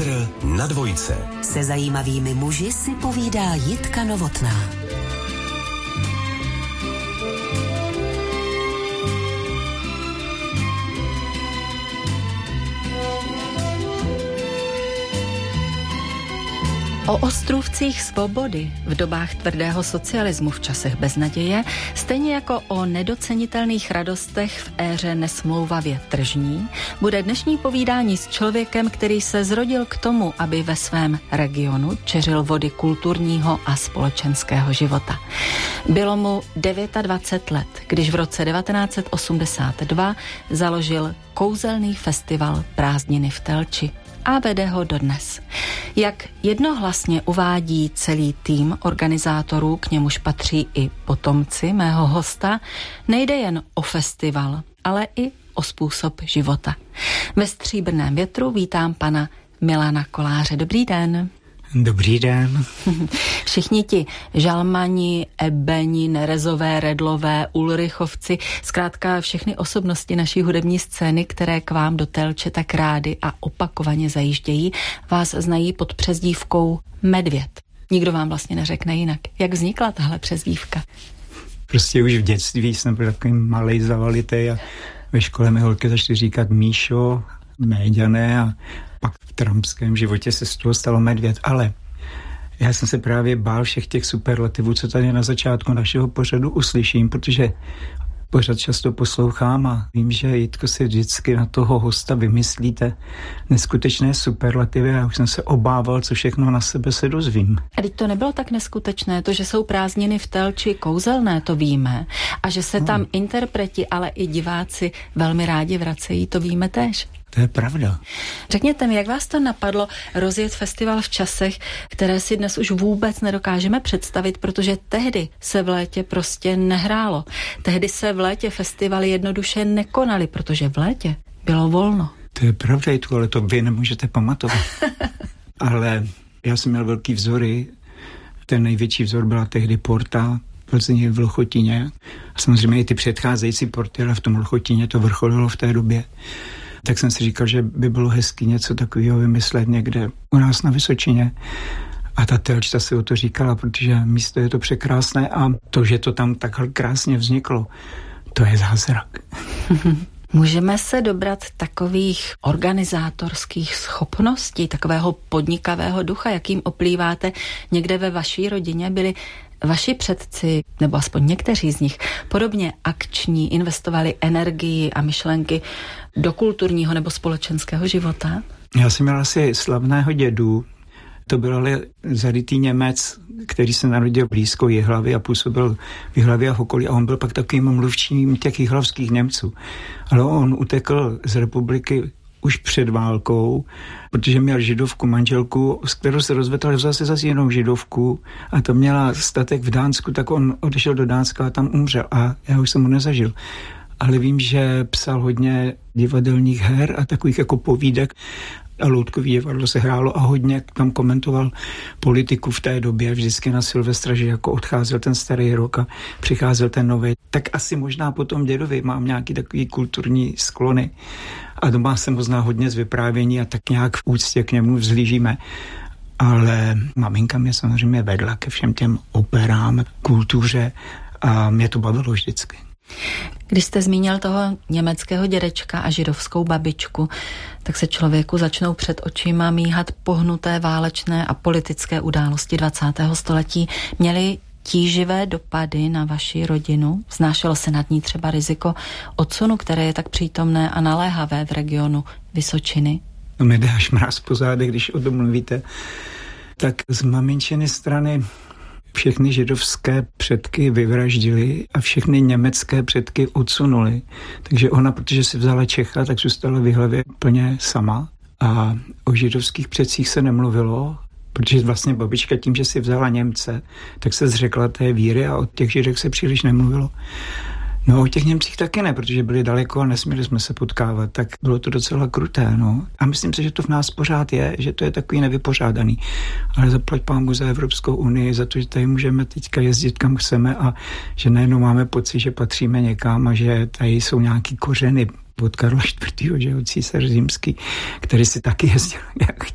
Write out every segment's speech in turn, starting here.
Metr na dvojce. Se zajímavými muži si povídá Jitka Novotná. O ostrůvcích svobody v dobách tvrdého socialismu v časech beznaděje, stejně jako o nedocenitelných radostech v éře nesmlouvavě tržní, bude dnešní povídání s člověkem, který se zrodil k tomu, aby ve svém regionu čeřil vody kulturního a společenského života. Bylo mu 29 let, když v roce 1982 založil kouzelný festival Prázdniny v Telči. A vede ho dodnes. Jak jednohlasně uvádí celý tým organizátorů, k němuž patří i potomci mého hosta, nejde jen o festival, ale i o způsob života. Ve Stříbrném větru vítám pana Milana Koláře. Dobrý den. Dobrý den. Všichni ti žalmani, ebeni, nerezové, redlové, ulrichovci, zkrátka všechny osobnosti naší hudební scény, které k vám do Telče tak rády a opakovaně zajíždějí, vás znají pod přezdívkou Medvěd. Nikdo vám vlastně neřekne jinak. Jak vznikla tahle přezdívka? Prostě už v dětství jsem byl takový malej zavalitej a ve škole mi holky začaly říkat Míšo, Méďané a pak v trampském životě se z toho stalo Medvěd. Ale já jsem se právě bál všech těch superlativů, co tady na začátku našeho pořadu uslyším, protože pořad často poslouchám a vím, že Jitko si vždycky na toho hosta vymyslíte neskutečné superlativy a už jsem se obával, co všechno na sebe se dozvím. A teď to nebylo tak neskutečné, to, že jsou prázdniny v Telči kouzelné, to víme, a že se tam interpreti, ale i diváci velmi rádi vracejí, to víme též. To je pravda. Řekněte mi, jak vás to napadlo rozjet festival v časech, které si dnes už vůbec nedokážeme představit, protože tehdy se v létě prostě nehrálo. Tehdy se v létě festivaly jednoduše nekonaly, protože v létě bylo volno. To je pravda, ale to vy nemůžete pamatovat. Ale já jsem měl velký vzory. Ten největší vzor byla tehdy Porta v Plzni v Lochotíně. A samozřejmě i ty předcházející Porty, ale v tom Lochotíně to vrcholilo v té době. Tak jsem si říkal, že by bylo hezký něco takového vymyslet někde u nás na Vysočině. A ta Telčta si o to říkala, protože místo je to překrásné a to, že to tam takhle krásně vzniklo, to je zázrak. Můžeme se dobrat takových organizátorských schopností, takového podnikavého ducha, jakým oplýváte někde ve vaší rodině, byli vaši předci, nebo aspoň někteří z nich, podobně akční, investovali energii a myšlenky do kulturního nebo společenského života? Já jsem měl asi slavného dědu. To byl ale zarytý Němec, který se narodil blízko Jihlavy a působil v Jihlavě a v okolí. A on byl pak takovým mluvčím těch jihlavských Němců. Ale on utekl z republiky už před válkou, protože měl židovku, manželku, s kterou se rozvedl, ale zase jinou židovku a to měla statek v Dánsku, tak on odešel do Dánska a tam umřel a já už jsem ho nezažil. Ale vím, že psal hodně divadelních her a takových jako povídek a loutkový divadlo se hrálo a hodně tam komentoval politiku v té době, vždycky na Silvestra, že jako odcházel ten starý rok a přicházel ten nový. Tak asi možná po tom dědovi mám nějaký takový kulturní sklony a doma jsem ho znal hodně z vyprávění a tak nějak v úctě k němu vzhlížíme. Ale maminka mě samozřejmě vedla ke všem těm operám, kultuře a mě to bavilo vždycky. Když jste zmínil toho německého dědečka a židovskou babičku, tak se člověku začnou před očima míhat pohnuté válečné a politické události 20. století. Měly tíživé dopady na vaši rodinu? Znášelo se nad ní třeba riziko odsunu, které je tak přítomné a naléhavé v regionu Vysočiny? No mi jde až mráz po zádech, když o tom mluvíte. Tak z maminčiny strany všechny židovské předky vyvraždili a všechny německé předky odsunuli. Takže ona, protože si vzala Čecha, tak zůstala v Jihlavě plně sama. A o židovských předcích se nemluvilo, protože vlastně babička tím, že si vzala Němce, tak se zřekla té víry a o těch Židech se příliš nemluvilo. No o těch Němcích taky ne, protože byli daleko a nesměli jsme se potkávat, tak bylo to docela kruté, no. A myslím si, že to v nás pořád je, že to je takový nevypořádaný. Ale zaplať pánbůh za Evropskou unii, za to, že tady můžeme teďka jezdit kam chceme a že najednou máme pocit, že patříme někam a že tady jsou nějaký kořeny od Karla IV., že od císař římský, který si taky jezdil, jak chtěl.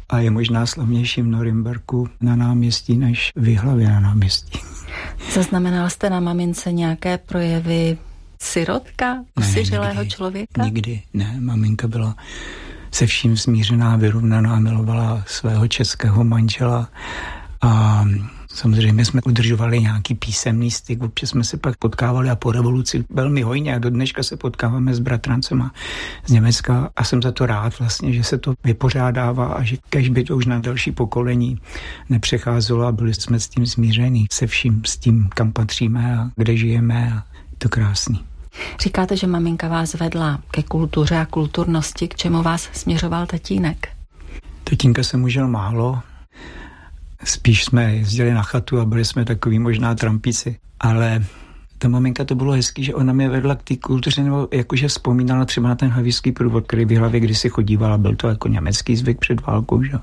a je možná slavnější v Norimberku na náměstí než v Jihlavě na náměstí. Zaznamenal jste na mamince nějaké projevy sirotka, osiřelého člověka? Nikdy, ne. Maminka byla se vším smířená, vyrovnaná, milovala svého českého manžela a samozřejmě jsme udržovali nějaký písemný styk, občas jsme se pak potkávali a po revoluci velmi hojně a do dneška se potkáváme s bratrancema z Německa a jsem za to rád vlastně, že se to vypořádává a že kež by to už na další pokolení nepřecházelo a byli jsme s tím smíření, se vším, s tím, kam patříme a kde žijeme a to krásný. Říkáte, že maminka vás vedla ke kultuře a kulturnosti, k čemu vás směřoval tatínek? Tatínka jsem užil málo, spíš jsme jezdili na chatu a byli jsme takový možná trampíci, ale ta maminka to bylo hezký, že ona mě vedla k té kultuře, nebo jakože vzpomínala třeba na ten havířský průvod, který v Jihlavě kdysi chodívala, byl to jako německý zvyk před válkou, že?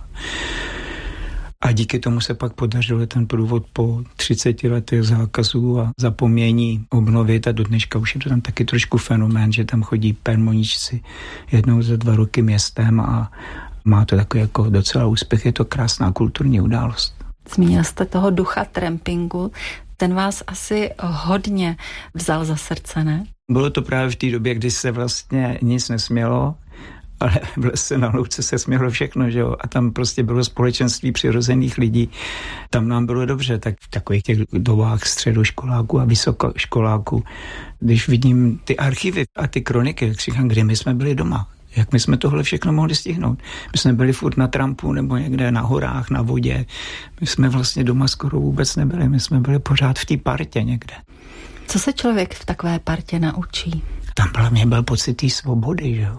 A díky tomu se pak podařilo ten průvod po 30 letech zákazů a zapomnění obnovit a do dneška už je to tam taky trošku fenomén, že tam chodí permoničci jednou za 2 roky městem a má to takový jako docela úspěch, je to krásná kulturní událost. Zmínil jste toho ducha trampingu, ten vás asi hodně vzal za srdce, ne? Bylo to právě v té době, kdy se vlastně nic nesmělo, ale v lese na louce se smělo všechno, že jo? A tam prostě bylo společenství přirozených lidí. Tam nám bylo dobře, tak v takových těch dobách středoškoláků a vysokoškoláků, když vidím ty archivy a ty kroniky, tak říkám, kdy my jsme byli doma. Jak my jsme tohle všechno mohli stihnout? My jsme byli furt na trampu nebo někde na horách, na vodě. My jsme vlastně doma skoro vůbec nebyli. My jsme byli pořád v té partě někde. Co se člověk v takové partě naučí? Tam hlavně byl pocit té svobody, že jo.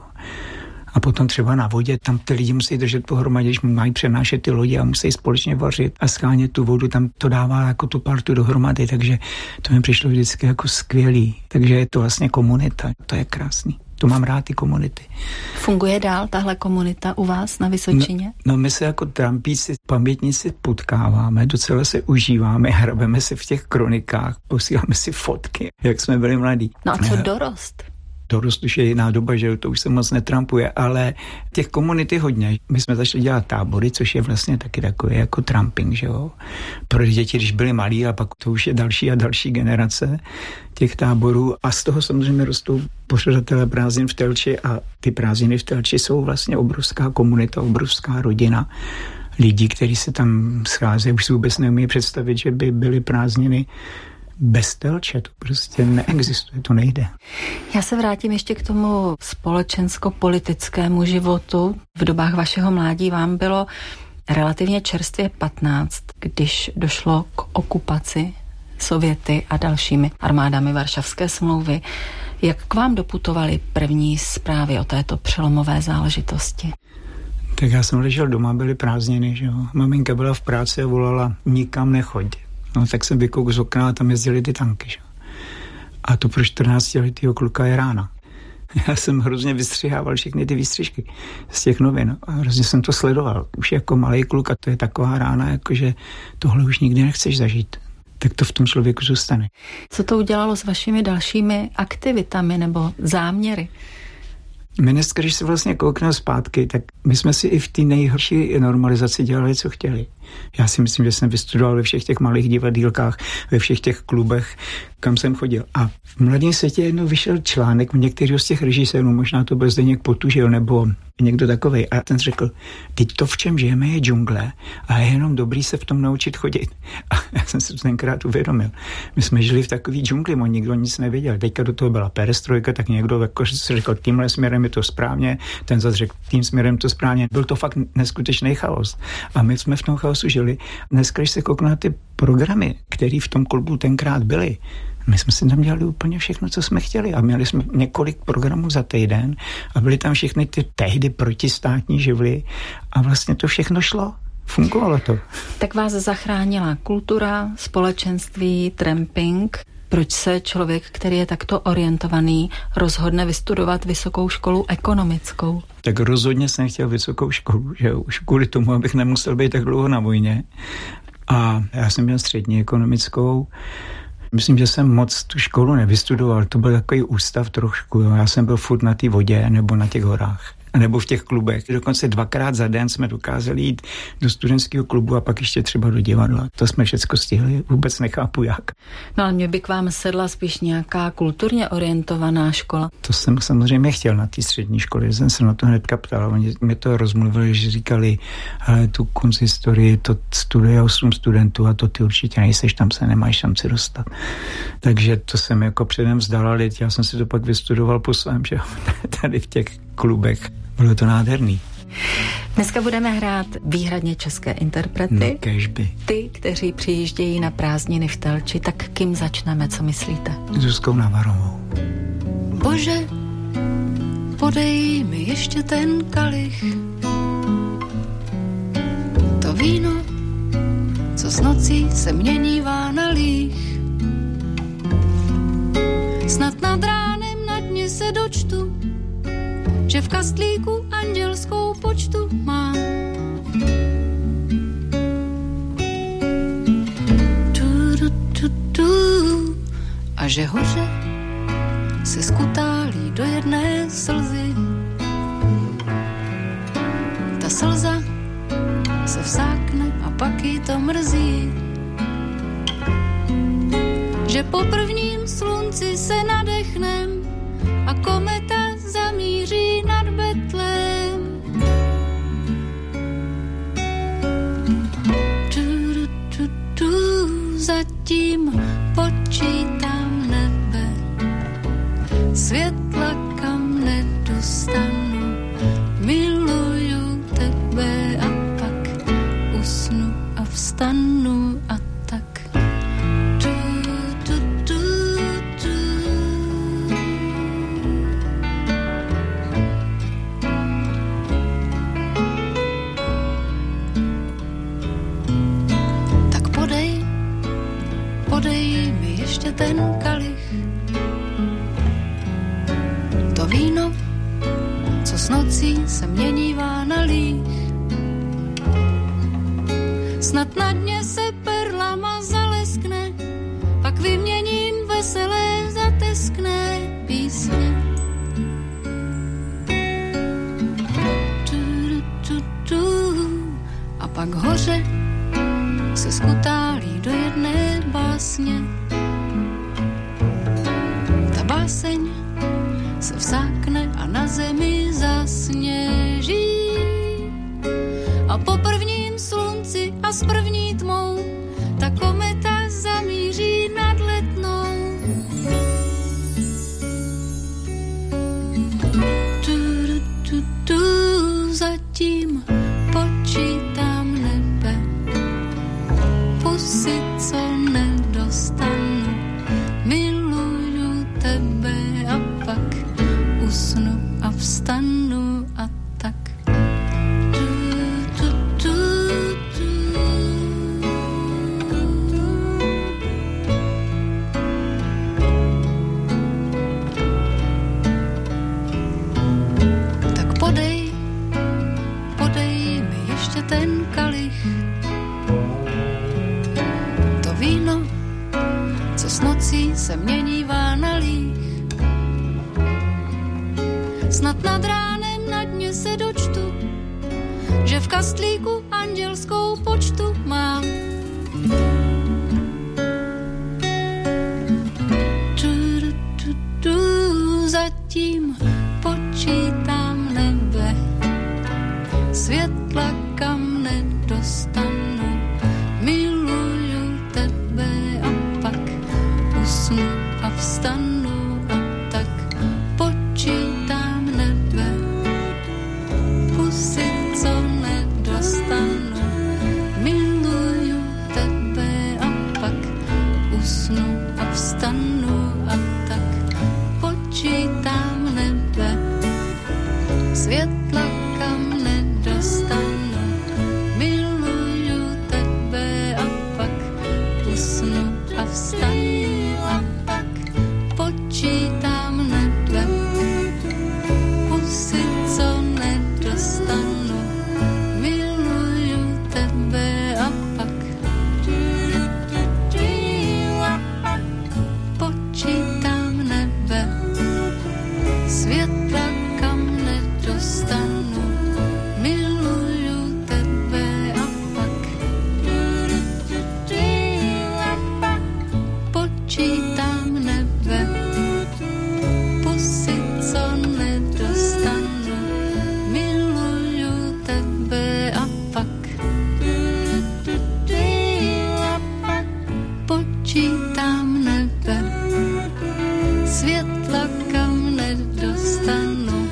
A potom třeba na vodě, tam ty lidi musí držet pohromadě, když mají přenášet ty lodi a musí společně vařit a schánět tu vodu, tam to dává jako tu partu dohromady, takže to mi přišlo vždycky jako skvělý. Takže je to vlastně komunita, to je krásný. To mám rád, ty komunity. Funguje dál tahle komunita u vás na Vysočině? No my se jako trampíci, pamětníci potkáváme, docela se užíváme, hrabeme se v těch kronikách, posíláme si fotky, jak jsme byli mladí. No a co dorost? Dorost už je jiná doba, že to už se moc netrampuje, ale těch komunit je hodně. My jsme začali dělat tábory, což je vlastně taky takový jako tramping, že jo. Pro děti, když byli malí, a pak to už je další a další generace těch táborů a z toho samozřejmě rostou pořadatelé prázdnin v Telči a ty prázdniny v Telči jsou vlastně obrovská komunita, obrovská rodina lidí, kteří se tam scházejí. Už si vůbec neumí představit, že by byly prázdniny bez Telče, to prostě neexistuje, to nejde. Já se vrátím ještě k tomu společensko-politickému životu. V dobách vašeho mládí vám bylo relativně čerstvě 15, když došlo k okupaci Sověty a dalšími armádami Varšavské smlouvy. Jak k vám doputovaly první zprávy o této přelomové záležitosti? Tak já jsem ležel doma, byly prázdniny, že jo. Maminka byla v práci a volala, nikam nechoď. No tak jsem vykoukl z okna a tam jezdili ty tanky, že? A to pro 14letýho kluka je rána. Já jsem hrozně vystřihával všechny ty výstřižky z těch novin a hrozně jsem to sledoval. Už jako malý kluk a to je taková rána, jakože tohle už nikdy nechceš zažít. Tak to v tom člověku zůstane. Co to udělalo s vašimi dalšími aktivitami nebo záměry? My dneska, když se vlastně koukneme zpátky, tak my jsme si i v té nejhorší normalizaci dělali, co chtěli. Já si myslím, že jsem vystudoval ve všech těch malých divadýlkách, ve všech těch klubech, kam jsem chodil. A v Mladém světě jednou vyšel článek u některého z těch režisérů, možná to byl Zdeněk Potužil nebo někdo takovej. A ten řekl, teď to, v čem žijeme, je džungle a je jenom dobrý se v tom naučit chodit. A já jsem si to tenkrát uvědomil. My jsme žili v takový džungli, nikdo nic nevěděl. Teďka do toho byla perestrojka, tak někdo jako si řekl, tímhle směrem je to správně, ten zase řekl, tím směrem to správně. Byl to fakt neskutečný chaos. A my jsme v tom chaosu žili. Dneska, když se kouknu na ty programy, které v tom klubu tenkrát byly, my jsme si tam dělali úplně všechno, co jsme chtěli a měli jsme několik programů za týden a byly tam všechny ty tehdy protistátní živly a vlastně to všechno šlo. Fungovalo to. Tak vás zachránila kultura, společenství, tramping. Proč se člověk, který je takto orientovaný, rozhodne vystudovat vysokou školu ekonomickou? Tak rozhodně jsem chtěl vysokou školu, že už kvůli tomu, abych nemusel být tak dlouho na vojně. A já jsem měl střední ekonomickou. Myslím, že jsem moc tu školu nevystudoval. To byl takový ústav trošku. Jo. Já jsem byl furt na té vodě nebo na těch horách. nebo v těch klubech. Dokonce 2krát za den jsme dokázali jít do studentského klubu a pak ještě třeba do divadla. To jsme všechno stihli, vůbec nechápu jak. No ale mě by k vám sedla spíš nějaká kulturně orientovaná škola. To jsem samozřejmě chtěl na té střední škole, jsem se na to hnedka ptal. Oni mě to rozmluvili, že říkali, hele, tu konzistorii, to studuje 8 studentů a to ty určitě nejseš, tam se nemáš šanci dostat. Takže to jsem jako předem vzdal, ale já jsem si to pak vystudoval po svém, že tady v těch klubech. Bylo to nádherný. Dneska budeme hrát výhradně české interprety. No, kéžby. Ty, kteří přijíždějí na prázdniny v Telči, tak kým začneme, co myslíte? Zuzkou Navarovou. Bože, podej mi ještě ten kalich, to víno, co s nocí se měnívá na líh. Snad nad ránem na dně se dočtu, že v kastlíku andělskou počtu mám. A že hoře se skutálí do jedné slzy. Ta slza se vsákne a pak jí to mrzí, že po prvním slunci se nadechnem a kometa zamíří nad Betlém. Zatím počítám nebe, světla kam nedostanu, miluju tebe a pak usnu a vstanu a tak. Podej mi ještě ten kalich, to víno, co s nocí se měnívá na líh. Snad na dně se perlama zaleskne, pak vyměním veselé zateskné písně. A pak hoře se skutálí do jedné básně. Ta báseň se vsákne a na zemi zasněží. A po prvním slunci a s první tmou ta kometa zamíří nad Letnou. Zatím počítám nebe, pusy, co nedostanu, miluju tebe a pak usnu a vstanu a tak. Tak podej mi ještě ten kalich, to víno, co s nocí se měnívá na líh. Snad nad ránem na dně se dočtu, že v kastlíku andělskou počtu mám. Zatím počítám nebe, světla kam nedostanu, miluju tebe a pak usnu a vstanu a tak. Počítám nebe, pusy, co nedostanu, miluju tebe a pak usnu a vstanu a tak. Počítám nebe, světla kam nedostanu, miluju tebe a pak usnu a vstanu a tak. Počítám nebe, pusy, co nedostanu, miluju tebe a pak počítám nebe, světla kam nedostanu. světla, kam nedostanu.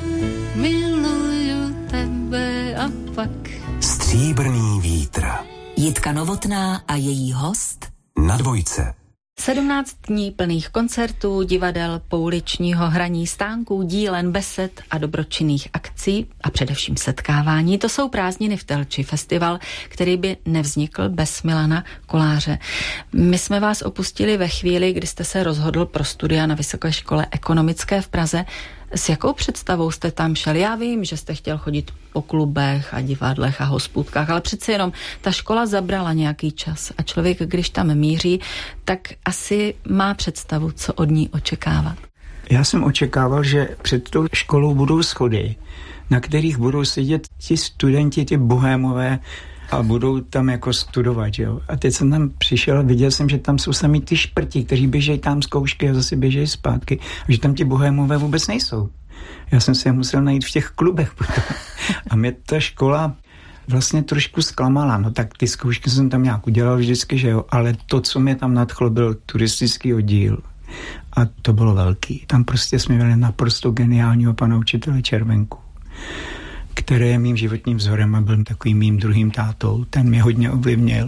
Miluju tebe a pak Stříbrný vítr. Jitka Novotná a její host na Dvojce. 17 dní plných koncertů, divadel, pouličního hraní, stánků, dílen, besed a dobročinných akcí a především setkávání. To jsou Prázdniny v Telči, festival, který by nevznikl bez Milana Koláře. My jsme vás opustili ve chvíli, kdy jste se rozhodl pro studia na Vysoké škole ekonomické v Praze. S jakou představou jste tam šel? Já vím, že jste chtěl chodit po klubech a divadlech a hospůdkách, ale přece jenom ta škola zabrala nějaký čas a člověk, když tam míří, tak asi má představu, co od ní očekávat. Já jsem očekával, že před tou školou budou schody, na kterých budou sedět ti studenti, ti bohémové, a budou tam jako studovat, jo. A teď jsem tam přišel a viděl jsem, že tam jsou sami ty šprti, kteří běžejí tam zkoušky a zase běžejí zpátky, a že tam ti bohémové vůbec nejsou. Já jsem si je musel najít v těch klubech potom. A mě ta škola vlastně trošku zklamala. No tak ty zkoušky jsem tam nějak udělal vždycky, že jo, ale to, co mě tam nadchlo, byl turistický oddíl. A to bylo velký. Tam prostě jsme měli naprosto geniálního pana učitele Červenku, který je mým životním vzorem a byl takovým mým druhým tátou. Ten mě hodně ovlivnil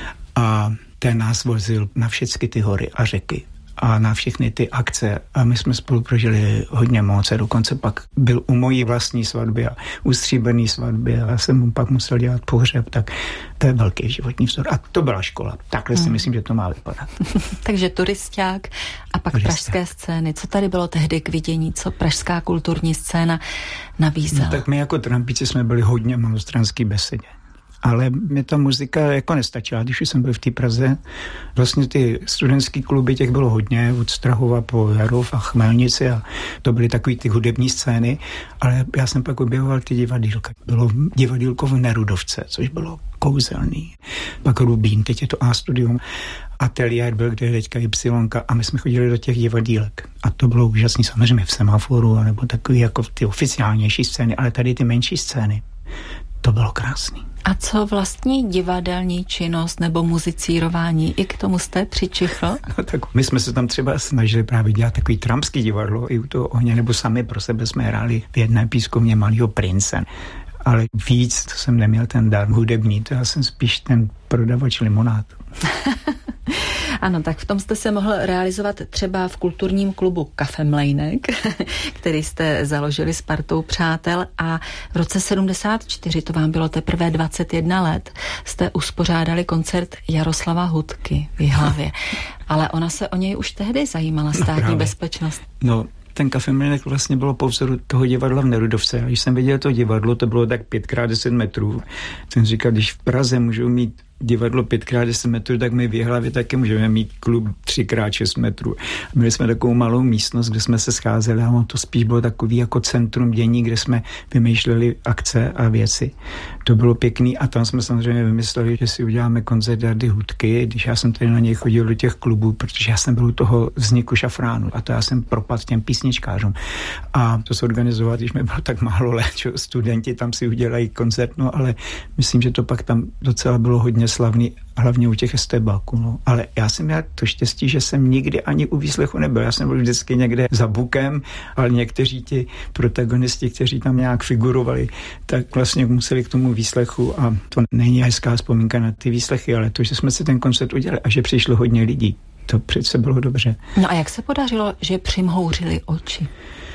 a ten nás vozil na všechny ty hory a řeky a na všechny ty akce a my jsme spolu prožili hodně moc a dokonce pak byl u mojí vlastní svatby a u stříbrný svatby a já jsem mu pak musel dělat pohřeb, tak to je velký životní vzor a to byla škola. Takhle si myslím, že to má vypadat. Takže turisták a pak pražské scény. Co tady bylo tehdy k vidění? Co pražská kulturní scéna nabízela? No, tak my jako trampíci jsme byli hodně malostranský besedě. Ale mě ta muzika jako nestačila, když jsem byl v té Praze. Vlastně ty studentský kluby, těch bylo hodně, od Strahova po Jarov a Chmelnici a to byly takový ty hudební scény, ale já jsem pak objevoval ty divadýlka. Bylo divadýlko v Nerudovce, což bylo kouzelný. Pak Rubín, teď je to A-studium. Ateliér byl, kde je teďka Y a my jsme chodili do těch divadýlek. A to bylo úžasný, samozřejmě v Semaforu, nebo takový jako ty oficiálnější scény, ale tady ty menší scény. To bylo krásný. A co vlastní divadelní činnost nebo muzicírování? I k tomu jste přičichl? No tak my jsme se tam třeba snažili právě dělat takový trampský divadlo i u toho ohně, nebo sami pro sebe jsme hráli v jedné pískovně Malýho prince. Ale víc to jsem neměl ten dar hudební, to já jsem spíš ten prodavač limonád. Ano, tak v tom jste se mohl realizovat třeba v kulturním klubu Kafe Mlejnek, který jste založili s partou přátel a v roce 74, to vám bylo teprve 21 let, jste uspořádali koncert Jaroslava Hudky v Jihlavě. Ale ona se o něj už tehdy zajímala, státní bezpečnost. No, ten Kafe Mlejnek vlastně bylo po vzoru toho divadla v Nerudovce. A když jsem viděl to divadlo, to bylo tak 5x10 metrů. Jsem říkal, když v Praze můžou mít divadlo 5x10 metrů, tak my v Jihlavě taky můžeme mít klub 3x6 metrů. Měli jsme takovou malou místnost, kde jsme se scházeli a to spíš bylo takový jako centrum dění, kde jsme vymýšleli akce a věci. To bylo pěkný a tam jsme samozřejmě vymysleli, že si uděláme koncert Jardy Hudky, když já jsem tady na něj chodil do těch klubů, protože já jsem byl u toho vzniku Šafránu a to já jsem propadl těm písničkářům. A to se organizovat, když mi bylo tak málo let, že studenti tam si udělají koncert, no ale myslím, že to pak tam docela bylo hodně slavný, hlavně u těch estébáků. No. Ale já jsem měl to štěstí, že jsem nikdy ani u výslechu nebyl. Já jsem byl vždycky někde za bukem, ale někteří ti protagonisti, kteří tam nějak figurovali, tak vlastně museli k tomu výslechu a to není hezká vzpomínka na ty výslechy, ale to, že jsme si ten koncert udělali a že přišlo hodně lidí, to přece bylo dobře. No a jak se podařilo, že přimhouřili oči?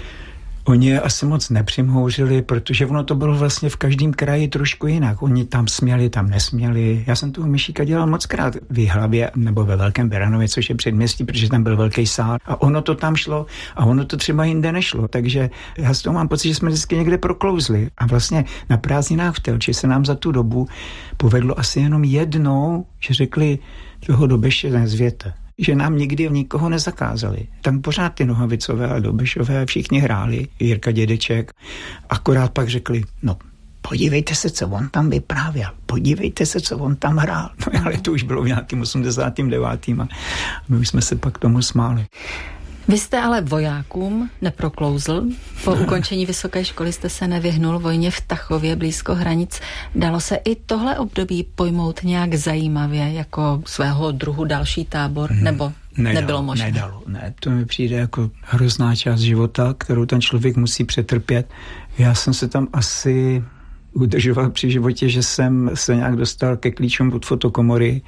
Oni je asi moc nepřimhouřili, protože ono to bylo vlastně v každém kraji trošku jinak. Oni tam směli, tam nesměli. Já jsem toho Myšíka dělal mockrát v Jihlavě nebo ve Velkém Beranově, což je předměstí, protože tam byl velký sál a ono to tam šlo a ono to třeba jinde nešlo. Takže já z toho mám pocit, že jsme vždycky někde proklouzli. A vlastně na prázdninách v Telči se nám za tu dobu povedlo asi jenom jednou, že řekli, toho Dobeše nezvěte. Že nám nikdy nikoho nezakázali. Tam pořád ty Nohavicové a Dobešové všichni hráli, Jirka Dědeček, akorát pak řekli, no podívejte se, co on tam vyprávěl, podívejte se, co on tam hrál. No ale to už bylo v nějakým 89. a my už jsme se pak tomu smáli. Vy jste ale vojákům neproklouzl. Po ukončení vysoké školy jste se nevyhnul vojně v Tachově blízko hranic. Dalo se i tohle období pojmout nějak zajímavě, jako svého druhu další tábor, nebo nebylo možné. Nedalo, ne. To mi přijde jako hrozná část života, kterou ten člověk musí přetrpět. Já jsem se tam asi udržoval při životě, že jsem se nějak dostal ke klíčům od fotokomory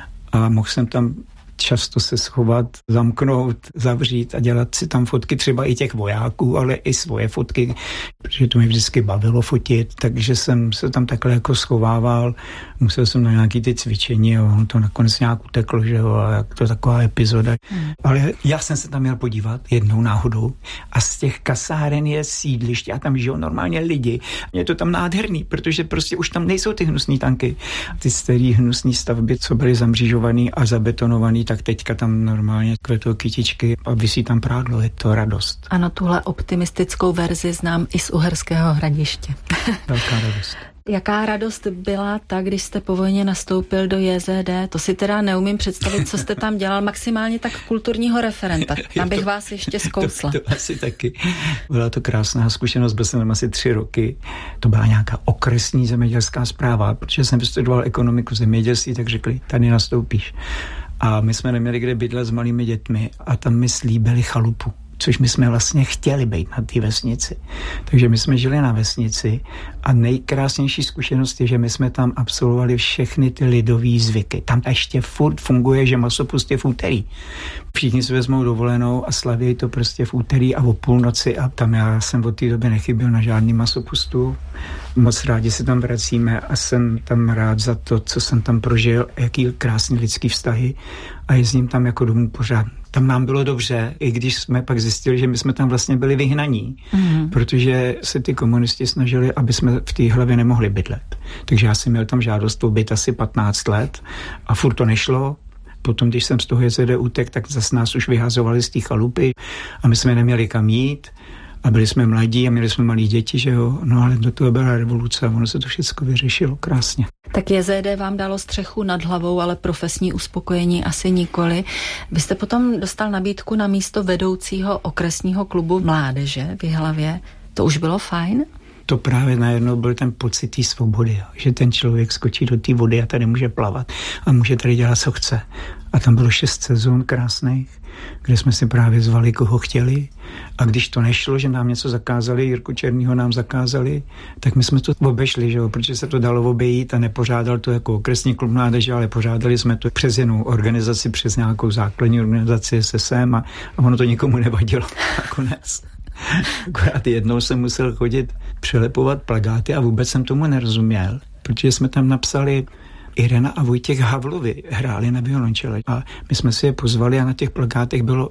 a mohl jsem tam často se schovat, zamknout, zavřít a dělat si tam fotky třeba i těch vojáků, ale i svoje fotky, protože to mi vždycky bavilo fotit, takže jsem se tam takhle jako schovával. Musel jsem na nějaký ty cvičení a on to nakonec nějak uteklo, že jo, a jak to taková epizoda. Ale já jsem se tam měl podívat jednou náhodou a z těch kasáren je sídliště a tam žijou normálně lidi. Je to tam nádherný, protože prostě už tam nejsou ty hnusný tanky. Ty starý hnusný stavby, co byly zamřížovaný a zabetonovaný, tak teďka tam normálně kvetou kytičky a visí tam prádlo, je to radost. Ano, tuhle optimistickou verzi znám i z Uherského Hradiště. Velká radost. Jaká radost byla ta, když jste po vojně nastoupil do JZD? To si teda neumím představit, co jste tam dělal, maximálně tak kulturního referenta. Tam bych vás ještě zkousla. To asi taky. Byla to krásná zkušenost, byl jsem tam asi 3 roky. To byla nějaká okresní zemědělská správa, protože jsem vystudoval ekonomiku zemědělství, tak řekli, tady nastoupíš. A my jsme neměli kde bydlet s malými dětmi a tam mi slíbili chalupu, což my jsme vlastně chtěli být na té vesnici. Takže my jsme žili na vesnici a nejkrásnější zkušenost je, že my jsme tam absolvovali všechny ty lidové zvyky. Tam ještě furt funguje, že masopust je v úterý. Všichni si vezmou dovolenou a slaví to prostě v úterý a o půlnoci a tam já jsem od té doby nechyběl na žádný masopustu. Moc rádi se tam vracíme a jsem tam rád za to, co jsem tam prožil, jaký krásný lidský vztahy a jezdím tam jako domů pořád. Tam nám bylo dobře, i když jsme pak zjistili, že my jsme tam vlastně byli vyhnaní, protože se ty komunisti snažili, aby jsme v té hlavě nemohli bydlet. Takže já jsem měl tam žádost o byt asi 15 let a furt to nešlo. Potom, když jsem z toho JZD utek, tak zase nás už vyhazovali z té chalupy a my jsme neměli kam jít. A byli jsme mladí a měli jsme malí děti, že jo. No ale do toho byla revoluce a ono se to všechno vyřešilo krásně. Tak JZD vám dalo střechu nad hlavou, ale profesní uspokojení asi nikoli. Vy jste potom dostal nabídku na místo vedoucího okresního klubu mládeže v Jihlavě. To už bylo fajn? To právě najednou byl ten pocit té svobody, že ten člověk skočí do té vody a tady může plavat a může tady dělat, co chce. A tam bylo 6 sezon krásných, kde jsme si právě zvali, koho chtěli. A když to nešlo, že nám něco zakázali, Jirku Černýho nám zakázali, tak my jsme to obešli, že jo, protože se to dalo obejít a nepořádal to jako okresní klub mládeže, ale pořádali jsme to přes jinou organizaci, přes nějakou základní organizaci SSM a ono to nikomu nevadilo nakonec. Akorát jednou jsem musel chodit přelepovat plakáty a vůbec jsem tomu nerozuměl, protože jsme tam napsali Irena a Vojtěch Havlovi hráli na violončele a my jsme si je pozvali a na těch plakátech bylo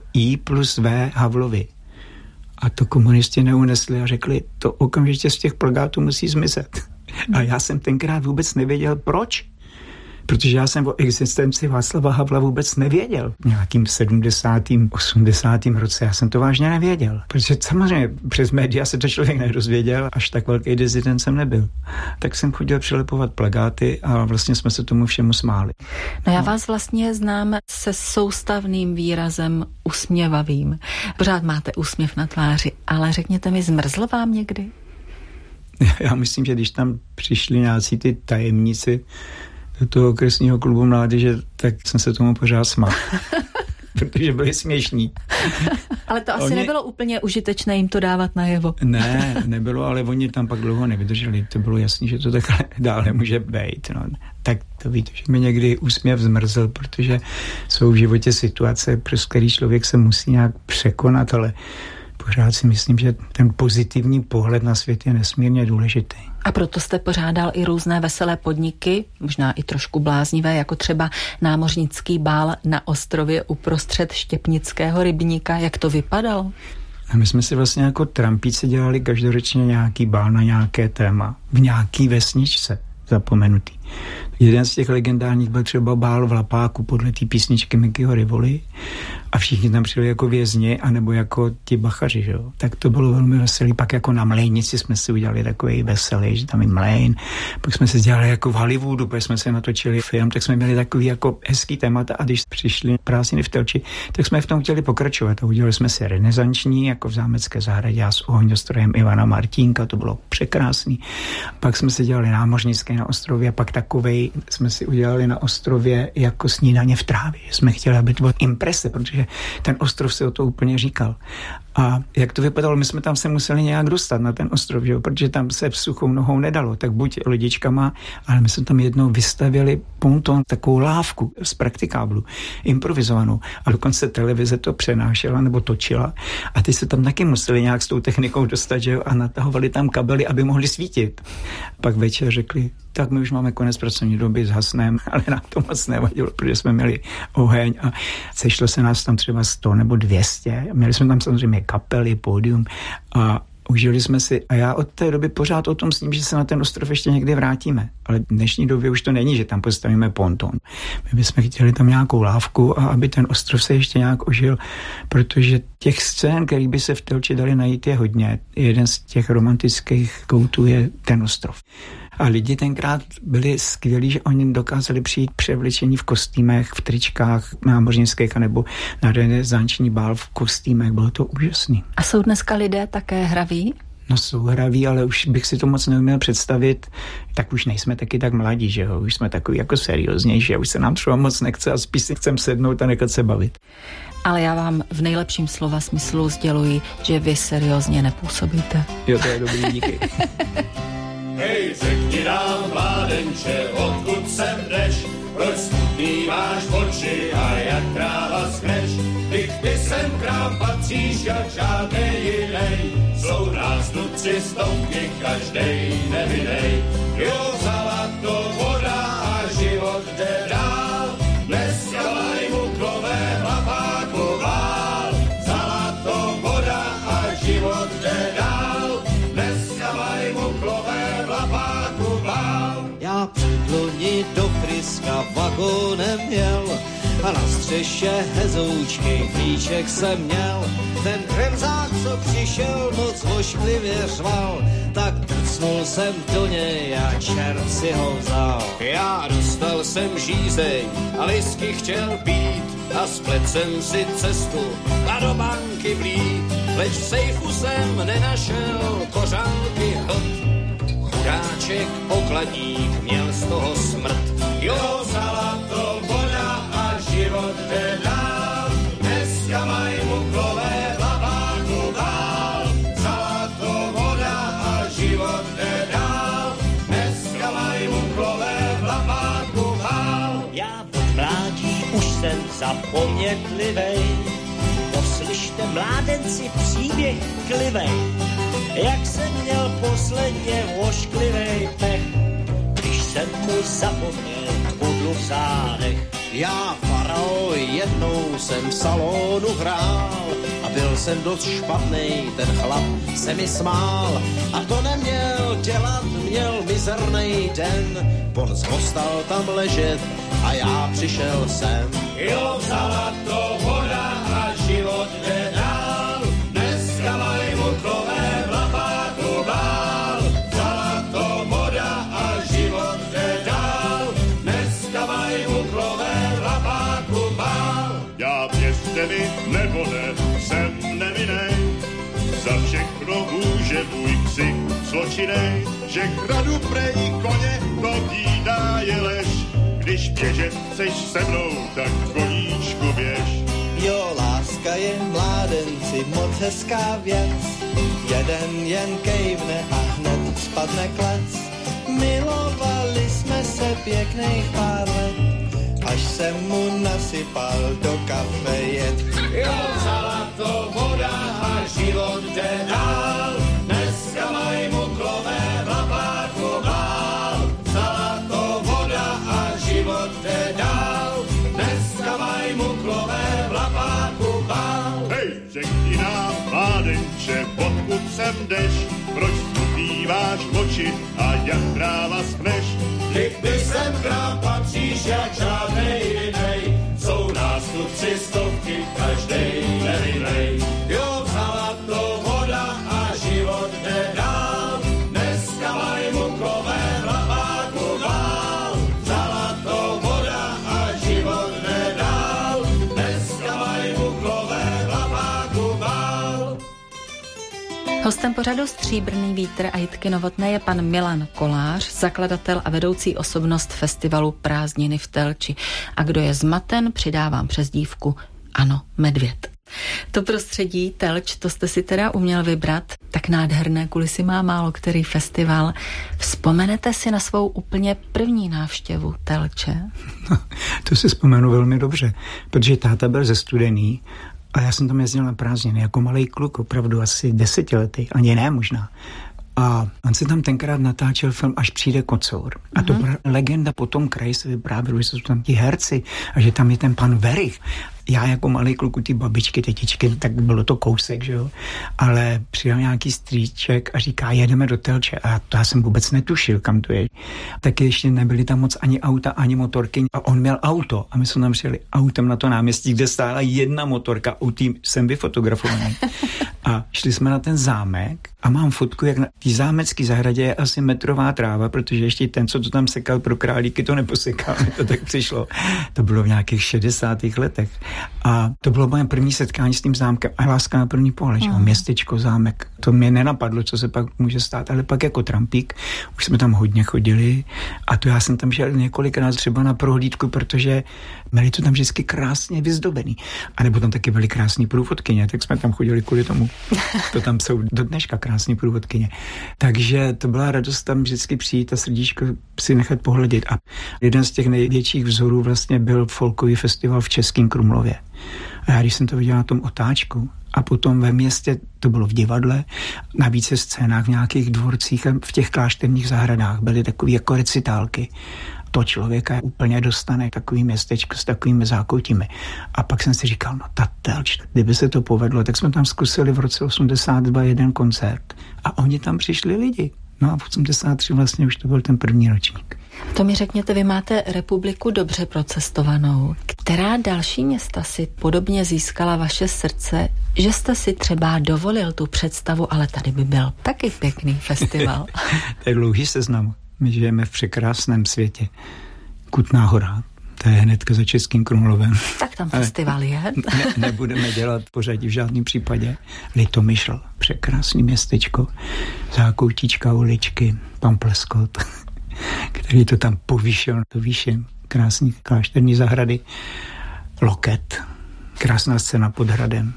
I+V Havlovi. A to komunisti neunesli a řekli, to okamžitě z těch plakátů musí zmizet. A já jsem tenkrát vůbec nevěděl, proč. Protože já jsem o existenci Václava Havla vůbec nevěděl. V nějakým 70. 80. roce já jsem to vážně nevěděl. Protože samozřejmě přes média se to člověk nedozvěděl, až tak velký dizident jsem nebyl. Tak jsem chodil přilepovat plakáty a vlastně jsme se tomu všemu smáli. No já vás vlastně znám se soustavným výrazem usměvavým. Pořád máte úsměv na tváři, ale řekněte mi, zmrzlo vám někdy? Já myslím, že když tam přišli nějací ty tajemníci do toho okresního klubu mládeže, tak jsem se tomu pořád smál. Protože byli směšní. Ale to asi nebylo úplně užitečné jim to dávat najevo. Ne, nebylo, ale oni tam pak dlouho nevydrželi. To bylo jasný, že to takhle dále může být. No. Tak to víte, že mi někdy úsměv zmrzl, protože jsou v životě situace, přes který člověk se musí nějak překonat, ale pořád si myslím, že ten pozitivní pohled na svět je nesmírně důležitý. A proto jste pořádal i různé veselé podniky, možná i trošku bláznivé, jako třeba námořnický bál na ostrově uprostřed Štěpnického rybníka. Jak to vypadalo? A my jsme si vlastně jako trampíci dělali každoročně nějaký bál na nějaké téma, v nějaký vesničce zapomenutý. Jeden z těch legendárních byl třeba bál v Lapáku podle té písničky Mickeyho Rivoli a všichni tam přijeli jako vězni anebo jako ti bachaři, že jo. Tak to bylo velmi veselý. Pak jako na Mlejnici jsme si udělali takový veselý, že tam je mlejn. Pak jsme se dělali jako v Hollywoodu, protože jsme se natočili film, tak jsme měli takový jako hezký témata a když přišli prázdniny v Telči, tak jsme v tom chtěli pokračovat a udělali jsme si renesanční, jako v Zámecké zahradě a s ohňostrojem Ivana Martínka, to bylo překrásný. Pak jsme se dělali námořnické na ostrově a pak takovej jsme si udělali na ostrově jako snídaně v trávě. Jsme chtěli, aby to bylo imprese, protože ten ostrov se o to úplně říkal. A jak to vypadalo, my jsme tam se museli nějak dostat na ten ostrov, že jo? Protože tam se suchou nohou nedalo, tak buď lodičkama, ale my jsme tam jednou vystavili ponton, takovou lávku z praktikáblu, improvizovanou. A dokonce televize to přenášela nebo točila. A ty se tam taky museli nějak s tou technikou dostat, že jo? A natahovali tam kabely, aby mohli svítit. Pak večer řekli, tak my už máme konec pracovní doby, zhasneme, ale nám to moc nevadilo, protože jsme měli oheň a sešlo se nás tam třeba 100 nebo 200. Měli jsme tam samozřejmě kapely, pódium a užili jsme si. A já od té doby pořád o tom sním, že se na ten ostrov ještě někdy vrátíme. Ale v dnešní době už to není, že tam postavíme ponton. My bychom chtěli tam nějakou lávku a aby ten ostrov se ještě nějak ožil, protože těch scén, který by se v Telči dali najít, je hodně. Jeden z těch romantických koutů je ten ostrov. A lidi tenkrát byli skvělí, že oni dokázali přijít převlečení v kostýmech, v tričkách námořnických, nebo na renesanční bál v kostýmech. Bylo to úžasný. A jsou dneska lidé také hraví? No jsou hraví, ale už bych si to moc neuměl představit. Tak už nejsme taky tak mladí, že jo? Už jsme takový jako serióznější a už se nám třeba moc nechce a spíš si chcem sednout a nechat se bavit. Ale já vám v nejlepším slova smyslu sděluji, že vy seriózně nepůsobíte. Jo, to je dobrý, díky. Hej, řekni nám, mládenče, odkud sem jdeš, proč smutný máš oči a jak kráva skneš, ty sem krám patříš, jak žádnej jinej, jsou nás tu 300, každej nevinej, jo, zalato voda a život jde dál, dneska mají muklové v lapáku vál, zalato voda a život jde dál, dneska mají muklové já předloni do Kryska vagónem jel a na střeše hezoučky klíček jsem měl. Ten remzák, co přišel, moc vošklivě řval, tak drcnul jsem do něj a čert si ho vzal. Já dostal jsem žízeň a whisky chtěl pít a splet jsem si cestu a do banky vlít, leč v sejfu jsem nenašel kořálky hod. Chudáček pokladník měl z toho smrt. Jo, zalato voda a život jde dál, dneska mají muklové v lapáku vál. Zalato voda a život jde dál, dneska mají muklové v lapáku vál. Já od mládí už jsem zapomnětlivej, poslyšte mládenci příběh klivej, jak jsem měl posledně vošklivej pech, když jsem mu zapomněl pudlu v zádech. Já farao jednou jsem v salonu hrál a byl jsem dost špatnej, ten chlap se mi smál a to neměl dělat, měl mizernej den, on zhostal tam ležet a já přišel sem. Jo, vzala to voda a život jde dál, dneska mají muklové v lapáku vál. Vzala to voda a život jde dál, dneska mají muklové v lapáku vál. Já věřte mi, nebo ne, jsem nevinnej, za všechno může můj ksik zločinej, že kradu prej koně, to dídá je lež. Když běžet chceš se mnou, tak koníčku běž. Jo, láska je mládenci moc hezká věc, jeden jen kejvne a hned spadne klec. Milovali jsme se pěkných pár let, až jsem mu nasypal do kafe jet. Jo, vzala to voda a život jde dál, dneska mají muklové v lapáku vál. Vzala to voda a život jde dál, dneska mají muklové v lapáku vál. Hej, řekni nám, mládenče, odkud sem jdeš, proč zpíváš oči a jak kráva spneš? Ty sem krám patříš, jak žádnej jinej, jsou nás tu 300, každej nevinej. Jo, vzala to voda a život jde dál, dneska mají muklové v lapáku vál. Vzala to voda a život jde dál, dneska mají muklové v lapáku vál. Hostem pořadu Stříbrný vítr a Jitky Novotné je pan Milan Kolář, zakladatel a vedoucí osobnost festivalu Prázdniny v Telči. A kdo je zmaten, přidávám přezdívku Ano, medvěd. To prostředí Telč, to jste si teda uměl vybrat, tak nádherné kulisy má málo který festival. Vzpomenete si na svou úplně první návštěvu Telče? No, to si vzpomenu velmi dobře, protože táta byl ze Studený a já jsem tam jezdil na prázdniny jako malej kluk, opravdu asi 10letý, ani ne možná. A on se tam tenkrát natáčel film Až přijde kocour. A to byla legenda po tom kraji, se vyprávělo, že jsou tam ti herci a že tam je ten pan Verich. Já jako malý kluk, ty babičky, tetičky, tak bylo to kousek, že jo. Ale přijel nějaký strýček a říká, jedeme do Telče. A to já jsem vůbec netušil, kam to je. Taky ještě nebyly tam moc ani auta, ani motorky. A on měl auto. A my jsme tam přijeli autem na to náměstí, kde stála jedna motorka. U tým jsem vyfotografovaný. A šli jsme na ten zámek a mám fotku, jak na té zámecké zahradě je asi metrová tráva, protože ještě ten, co to tam sekal pro králíky, to neposekal. To tak přišlo. To bylo v nějakých 60. letech. A to bylo moje první setkání s tím zámkem a láska na první pohled, městečko, zámek. To mě nenapadlo, co se pak může stát, ale pak jako trampík, už jsme tam hodně chodili a to já jsem tam šel několikrát třeba na prohlídku, protože měli to tam vždycky krásně vyzdobený. A nebo tam taky byly krásné průvodkyně, tak jsme tam chodili kvůli tomu. To tam jsou do dneška krásné průvodkyně. Takže to byla radost tam vždycky přijít a srdíčko si nechat pohledět. A jeden z těch největších vzorů vlastně byl folkový festival v Českém Krumlově. A já když jsem to viděl na tom otáčku a potom ve městě, to bylo v divadle, na více scénách, v nějakých dvorcích a v těch klášterních zahradách byly takové jako recitálky. To člověka úplně dostane takový městečko s takovými zákoutími. A pak jsem si říkal, no ta Telč, kdyby se to povedlo, tak jsme tam zkusili v roce 82 jeden koncert a oni tam přišli lidi. No a v 83 vlastně už to byl ten první ročník. To mi řekněte, vy máte republiku dobře procestovanou. Která další města si podobně získala vaše srdce, že jste si třeba dovolil tu představu, ale tady by byl taky pěkný festival? To je dlouhý seznam. My žijeme v překrásném světě. Kutná Hora, to je hnedka za Českým Krumlovem. Tak tam festival je. Nebudeme dělat pořadí v žádném případě. Litomyšl, překrásný městečko, zákoutička, uličky, pan Pleskot, který to tam povýšil, to výšin, krásný klášterní zahrady, Loket, krásná scéna pod hradem.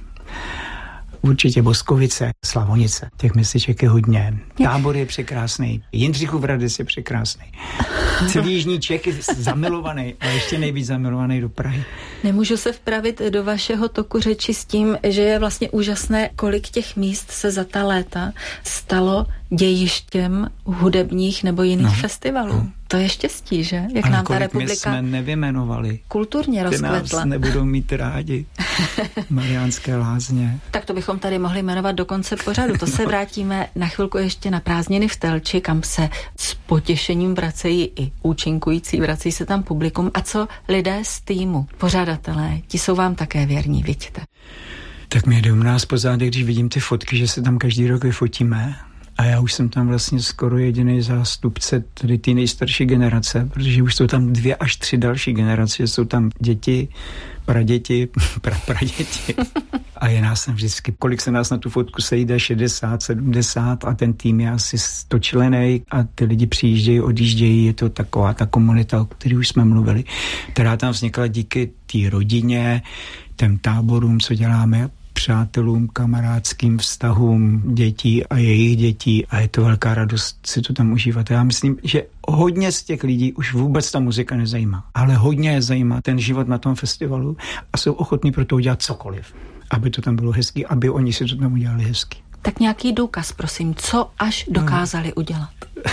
Určitě Boskovice, Slavonice, těch městeček je hodně. Tábor je překrásný, Jindřichův Hradec je překrásný. Celý jižní Čech je zamilovaný a ještě nejvíc zamilovaný do Prahy. Nemůžu se vpravit do vašeho toku řeči s tím, že je vlastně úžasné, kolik těch míst se za ta léta stalo dějištěm hudebních nebo jiných festivalů. To je štěstí, že? Jak ale nám ta republika jsme nevyjmenovali. Kulturně rozkvetla. Ty nás nebudou mít rádi. Mariánské Lázně. Tak to bychom tady mohli jmenovat do konce pořadu. To se vrátíme na chvilku ještě na prázdniny v Telči, kam se s potěšením vracejí i účinkující, vrací se tam publikum. A co lidé z týmu, pořadatelé, ti jsou vám také věrní, vidíte? Tak mě jde u nás po zádech, když vidím ty fotky, že se tam každý rok vyfotíme. A já už jsem tam vlastně skoro jediný zástupce tedy té nejstarší generace, protože už jsou tam 2 až 3 další generace, jsou tam děti, praděti, praděti. A je nás tam vždycky, kolik se nás na tu fotku sejde, 60, 70 a ten tým je asi 100členný a ty lidi přijíždějí, odjíždějí, je to taková ta komunita, o které už jsme mluvili, která tam vznikla díky té rodině, těm táborům, co děláme, přátelům, kamarádským vztahům dětí a jejich dětí a je to velká radost si to tam užívat. Já myslím, že hodně z těch lidí už vůbec ta muzika nezajímá, ale hodně je zajímá ten život na tom festivalu a jsou ochotní pro to udělat cokoliv, aby to tam bylo hezký, aby oni si to tam udělali hezky. Tak nějaký důkaz, prosím, co až dokázali udělat?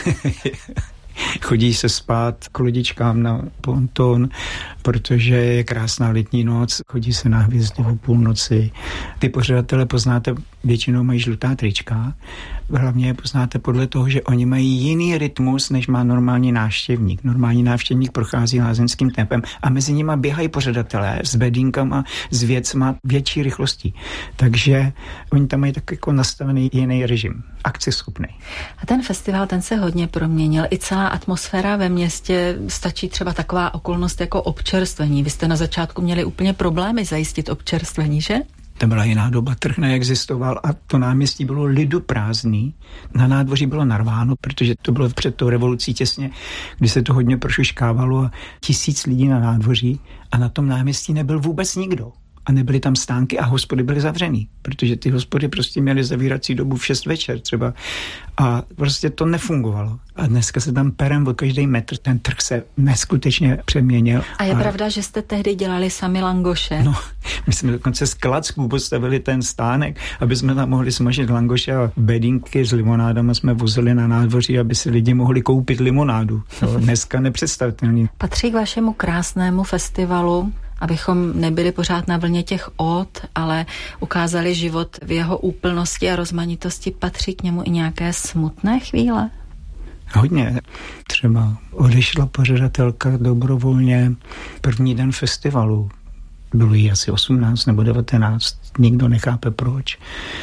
Chodí se spát k lodičkám na ponton, protože je krásná letní noc, chodí se na hvězdy o půlnoci. Ty pořadatele poznáte, většinou mají žlutá trička, hlavně je poznáte podle toho, že oni mají jiný rytmus, než má normální návštěvník. Normální návštěvník prochází lázeňským tempem a mezi nimi běhají pořadatelé s bedínkama, s věcma větší rychlostí. Takže oni tam mají tak jako nastavený jiný režim, akceschopný. A ten festival, ten se hodně proměnil. I celá atmosféra ve městě, stačí třeba taková okolnost jako občerstvení. Vy jste na začátku měli úplně problémy zajistit občerstvení, že? To byla jiná doba, trh neexistoval a to náměstí bylo liduprázdný. Na nádvoří bylo narváno, protože to bylo před tou revolucí těsně, kdy se to hodně prošuškávalo a 1000 lidí na nádvoří a na tom náměstí nebyl vůbec nikdo. A nebyly tam stánky a hospody byly zavřený, protože ty hospody prostě měly zavírací dobu v 6 večer třeba a prostě to nefungovalo. A dneska se tam perem o každý metr, ten trh se neskutečně přeměnil. A je pravda, že jste tehdy dělali sami langoše? No, my jsme dokonce z klacků postavili ten stánek, aby jsme tam mohli smažit langoše a bedínky s limonádama jsme vozili na nádvoří, aby si lidi mohli koupit limonádu. To dneska nepředstavitelný. Patří k vašemu krásnému festivalu, abychom nebyli pořád na vlně těch ód, ale ukázali život v jeho úplnosti a rozmanitosti. Patří k němu i nějaké smutné chvíle? Hodně. Třeba odešla pořadatelka dobrovolně první den festivalu. Bylo jí asi 18 nebo 19, nikdo nechápe proč.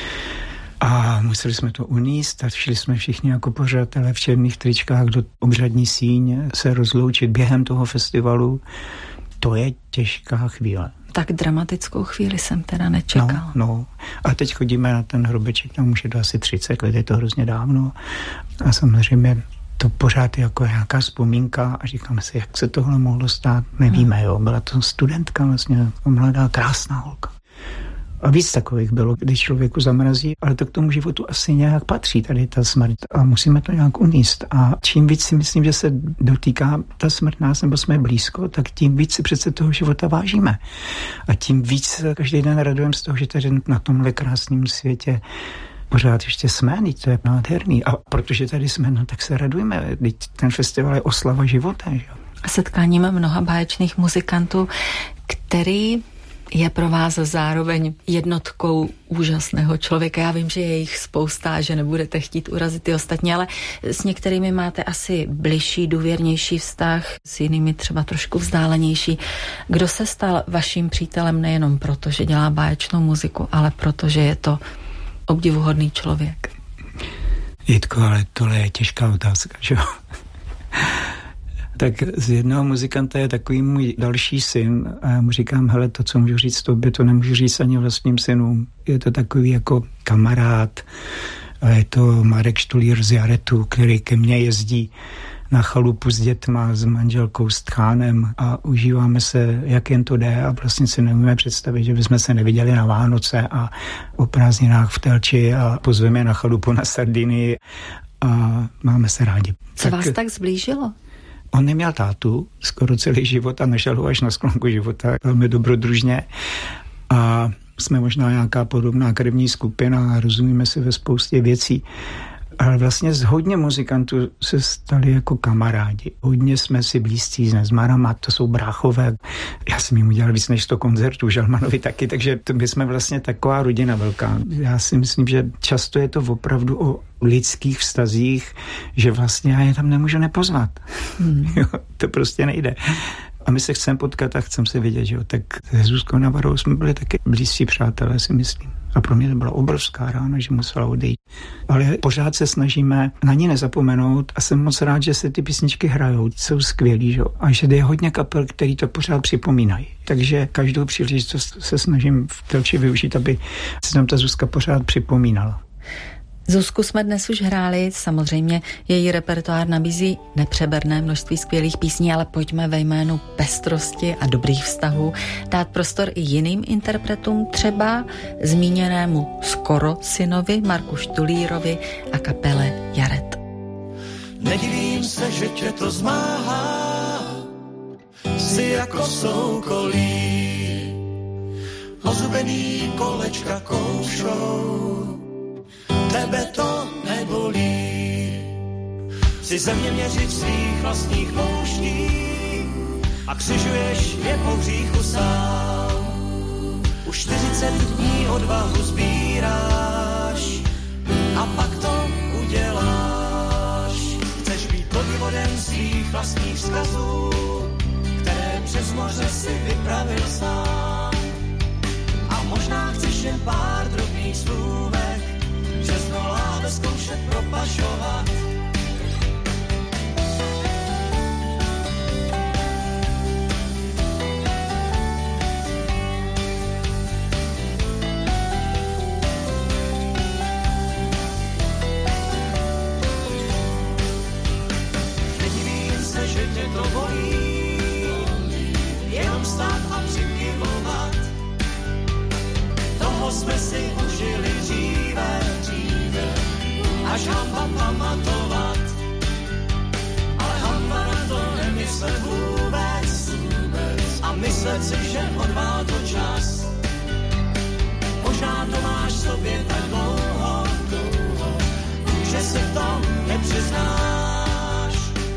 A museli jsme to uníst a šli jsme všichni jako pořadatelé v černých tričkách do obřadní síně se rozloučit během toho festivalu. To je těžká chvíle. Tak dramatickou chvíli jsem teda nečekal. No. A teď chodíme na ten hrobeček, tam už je to asi 30 let, je to hrozně dávno. A samozřejmě to pořád je jako nějaká vzpomínka a říkáme si, jak se tohle mohlo stát, nevíme, jo. Byla to studentka vlastně, mladá, krásná holka. A víc takových bylo, když člověku zamrazí, ale to k tomu životu asi nějak patří, tady ta smrt. A musíme to nějak uníst. A čím víc si myslím, že se dotýká ta smrt nás, nebo jsme blízko, tak tím víc si přece toho života vážíme. A tím víc každý den radujeme z toho, že tady na tomhle krásném světě pořád ještě jsme, to je nádherný. A protože tady jsme, no tak se radujeme. Ten festival je oslava života. Že? Setkáním mnoha báječných muzikantů, který je pro vás zároveň jednotkou úžasného člověka. Já vím, že je jich spousta, že nebudete chtít urazit ty ostatní, ale s některými máte asi bližší, důvěrnější vztah, s jinými třeba trošku vzdálenější. Kdo se stal vaším přítelem nejenom proto, že dělá báječnou muziku, ale proto, že je to obdivuhodný člověk? Jitko, ale tohle je těžká otázka, že jo? Tak z jednoho muzikanta je takový můj další syn a já mu říkám, hele, to, co můžu říct tobě, to nemůžu říct ani vlastním synům. Je to takový jako kamarád a je to Marek Štulír z Jaretu, který ke mně jezdí na chalupu s dětma, s manželkou, s tchánem a užíváme se, jak jen to jde a vlastně si neumíme představit, že bychom se neviděli na Vánoce a o prázdninách v Telči a pozveme na chalupu na Sardinii a máme se rádi. Co vás tak zblížilo? On neměl tátu skoro celý život a našel ho až na sklonku života velmi dobrodružně a jsme možná nějaká podobná krevní skupina a rozumíme si ve spoustě věcí. Ale vlastně z hodně muzikantů se stali jako kamarádi. Hodně jsme si blízcí s Marama, to jsou bráchové. Já jsem jim udělal víc než 100 koncertů, Žalmanovi taky, takže my jsme vlastně taková rodina velká. Já si myslím, že často je to opravdu o lidských vztazích, že vlastně já je tam nemůžu nepozvat. Jo, to prostě nejde. A my se chceme potkat a chceme se vidět, že jo. Tak se Zuzkou Navarou jsme byli taky blízcí přátelé, si myslím. A pro mě to byla obrovská rána, že musela odejít. Ale pořád se snažíme na ní nezapomenout a jsem moc rád, že se ty písničky hrajou. Jsou skvělý, že? A že je hodně kapel, který to pořád připomínají. Takže každou příležitost se snažím v Telči využít, aby se tam ta Zuzka pořád připomínala. Zuzku jsme dnes už hráli, samozřejmě její repertoár nabízí nepřeberné množství skvělých písní, ale pojďme ve jménu pestrosti a dobrých vztahů dát prostor i jiným interpretům, třeba zmíněnému skoro synovi Marku Štulírovi a kapele Jaret. Nedivím se, že tě to zmáhá, jsi jako soukolí, ozubený kolečka koušou, tebe to nebolí. Jsi země měřit svých vlastních pouští a křižuješ je po hříchu sám. Už 40 dní odvahu sbíráš a pak to uděláš. Chceš být podivodem svých vlastních vzkazů, které přes moře si vypravil sám. A možná chceš jen pár drobných slůvek přes noláve zkoušet propašovat. myslet si, že odvál to čas. Možná to máš v sobě tak dlouho, že si v tom nepřiznáš.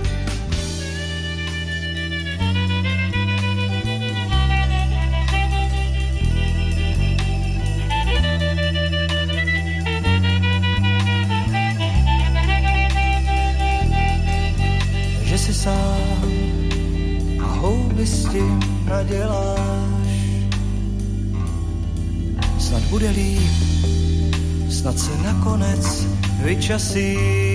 Že jsi sám a houby s tím naděláš. Snad bude líp, snad se nakonec vyčasí.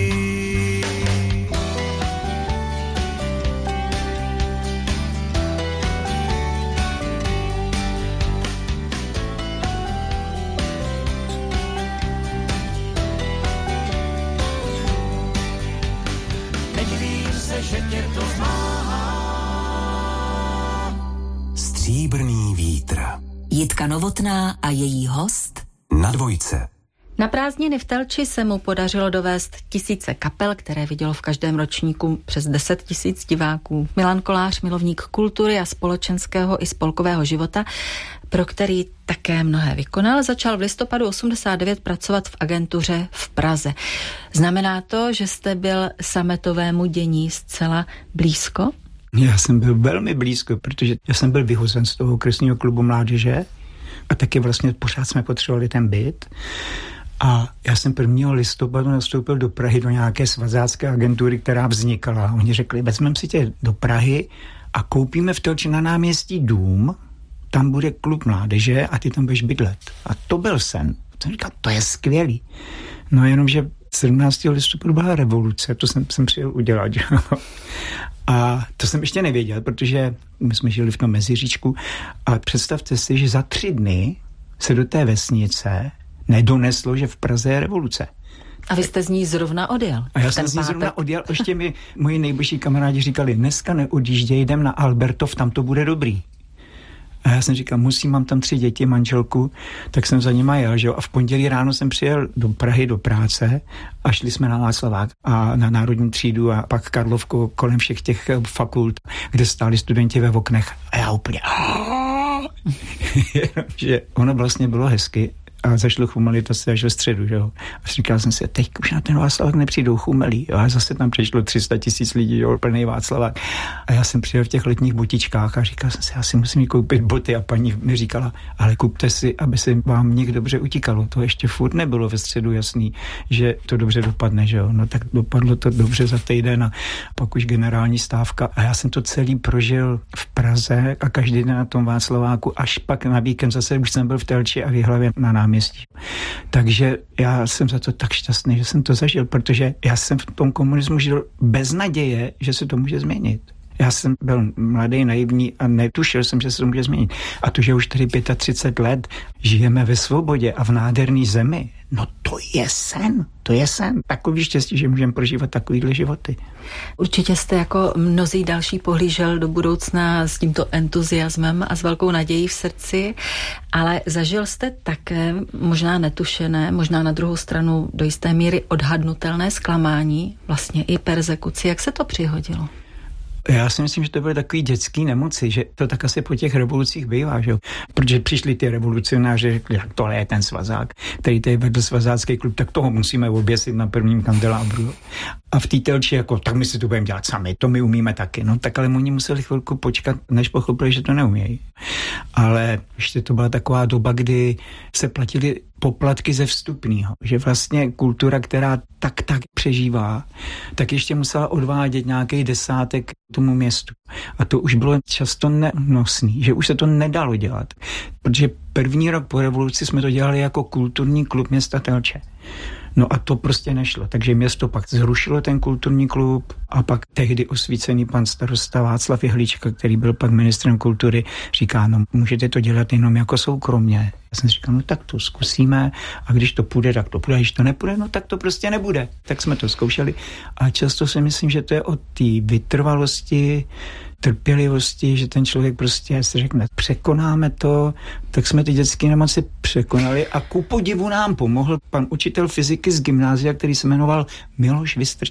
Nedivím se, že tě to zmáhá. Stříbrný vítr. Jitka Novotná a její host na Dvojce. Na prázdniny v Telči se mu podařilo dovést tisíce kapel, které vidělo v každém ročníku přes 10 000 diváků. Milan Kolář, milovník kultury a společenského i spolkového života, pro který také mnohé vykonal, začal v listopadu 89 pracovat v agentuře v Praze. Znamená to, že jste byl sametovému dění zcela blízko? Já jsem byl velmi blízko, protože já jsem byl vyhozen z toho okresního klubu mládeže a taky vlastně pořád jsme potřebovali ten byt. A já jsem 1. listopadu nastoupil do Prahy do nějaké svazácké agentury, která vznikala. Oni řekli, vezmeme si tě do Prahy a koupíme v Telči na náměstí dům, tam bude klub mládeže a ty tam budeš bydlet. A to byl sen. Jsem říkal, to je skvělý. No jenomže 17. listopadu byla revoluce, to jsem přijel udělat. A to jsem ještě nevěděl, protože my jsme žili v tom Meziříčku a představte si, že za 3 dny se do té vesnice nedoneslo, že v Praze je revoluce. A vy jste z ní zrovna odjel? A já jsem z ní zrovna odjel, ještě mi moji nejbližší kamarádi říkali, dneska neodjížděj, jdem na Albertov, tam to bude dobrý. A já jsem říkal, mám tam 3 děti, manželku, tak jsem za nima jel, že jo? A v pondělí ráno jsem přijel do Prahy do práce a šli jsme na Václavák a na Národní třídu a pak Karlovku kolem všech těch fakult, kde stáli studenti ve oknech. A já úplně že ono vlastně bylo hezky a zašlo chumelit asi až ve středu, že jo. A říkal jsem si, teď už na ten Václavák nepřijdou chumelí, jo. A zase tam přišlo 300 000 lidí, jo, plný Václavák. A já jsem přijel v těch letních botičkách a říkal jsem si, já si musím koupit boty a paní mi říkala, ale kupte si, aby se vám někdo dobře utíkalo. To ještě furt nebylo ve středu jasný, že to dobře dopadne, že jo. No tak dopadlo to dobře za týden a pak už generální stávka. A já jsem to celý prožil v Praze a každý den na tom Václaváku, až pak na víkend zase už jsem byl v Telči a v Jihlavě na náměstí. Takže já jsem za to tak šťastný, že jsem to zažil, protože já jsem v tom komunismu žil bez naděje, že se to může změnit. Já jsem byl mladý, naivní a netušil jsem, že se to může změnit. A to, že už tady 35 let žijeme ve svobodě a v nádherný zemi, no to je sen. To je sen. Takový štěstí, že můžeme prožívat takovýhle životy. Určitě jste jako mnozí další pohlížel do budoucna s tímto entuziasmem a s velkou nadějí v srdci, ale zažil jste také možná netušené, možná na druhou stranu do jisté míry odhadnutelné zklamání, vlastně i perzekuci. Jak se to přihodilo? Já si myslím, že to byly takový dětský nemoci, že to tak asi po těch revolucích bývá, že jo. Protože přišli ty revolucionáři, řekli, tak tohle je ten svazák, který tady vedl svazácký klub, tak toho musíme oběsit na prvním kandelábru. A v té Telči jako, tak my si to budeme dělat sami, to my umíme taky. No tak ale oni museli chvilku počkat, než pochopili, že to neumějí. Ale ještě to byla taková doba, kdy se platili poplatky ze vstupného, že vlastně kultura, která tak přežívá, tak ještě musela odvádět nějaký desátek tomu městu. A to už bylo často nenosný, že už se to nedalo dělat. Protože 1. rok po revoluci jsme to dělali jako kulturní klub města Telče. No a to prostě nešlo. Takže město pak zrušilo ten kulturní klub a pak tehdy osvícený pan starosta Václav Jehlička, který byl pak ministrem kultury, říká, no můžete to dělat jenom jako soukromně. Já jsem říkal, no tak to zkusíme a když to půjde, tak to půjde, a když to nepůjde, no tak to prostě nebude. Tak jsme to zkoušeli a často si myslím, že to je o té vytrvalosti, trpělivosti, že ten člověk prostě si řekne, překonáme to, tak jsme ty dětské nemoci překonali a ku podivu nám pomohl pan učitel fyziky z gymnázia, který se jmenoval Miloš Vystrčil.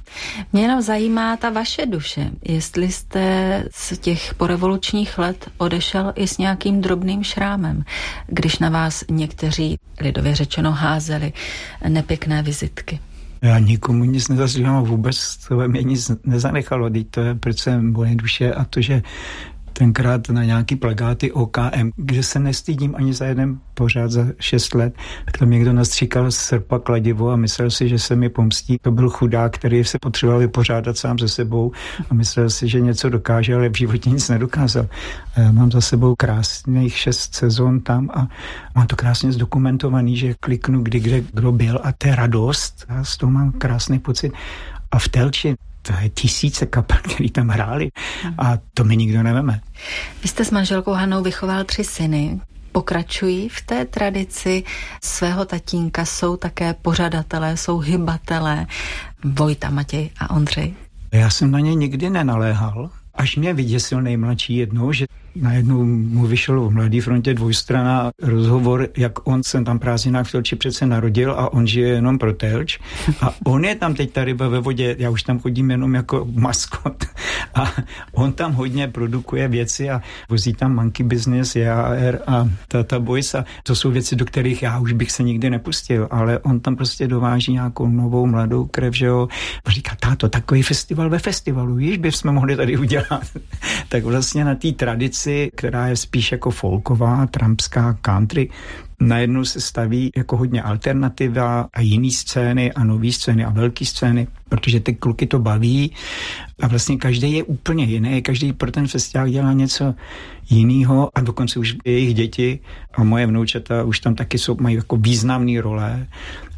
Mě jenom zajímá ta vaše duše, jestli jste z těch porevolučních let odešel i s nějakým drobným šrámem, když na vás někteří, lidově řečeno, házeli nepěkné vizitky. Já nikomu nic nezasílám, vůbec to mě nic nezanechalo, teď to je přece moje duše a to, že tenkrát na nějaký plakáty OKM, kde se nestydím ani za jeden pořád za 6 let, tak tam někdo nastříkal srpa kladivo a myslel si, že se mi pomstí. To byl chudák, který se potřeboval vypořádat sám se sebou a myslel si, že něco dokáže, ale v životě nic nedokázal. A já mám za sebou krásných 6 sezon tam a mám to krásně zdokumentovaný, že kliknu kdy kdo byl a to je radost. Já z toho mám krásný pocit. A v Telči to je tisíce kapel, který tam hráli a to mi nikdo neveme. Vy jste s manželkou Hanou vychoval 3 syny. Pokračují v té tradici svého tatínka, jsou také pořadatelé, jsou hybatelé Vojta, Matěj a Ondřej? Já jsem na ně nikdy nenaléhal, až mě vyděsil nejmladší jednou, že najednou mu vyšel v Mladé frontě 2strana rozhovor, jak on se tam prázdninách v Telči přece narodil a on žije jenom pro Telč. A on je tam teď ta ryba ve vodě, já už tam chodím jenom jako maskot. A on tam hodně produkuje věci a vozí tam Monkey Business, JAR a Tata Boys a to jsou věci, do kterých já už bych se nikdy nepustil, ale on tam prostě dováží nějakou novou mladou krev, že jo. Říká, táto, takový festival ve festivalu, již bychom mohli tady udělat. Tak vlastně na té tradici, která je spíš jako folková, trumpská country, najednou se staví jako hodně alternativa a jiný scény a nový scény a velký scény, protože ty kluky to baví a vlastně každý je úplně jiný, každý pro ten festival dělá něco jiného a dokonce už jejich děti a moje vnoučata už tam taky mají jako významné role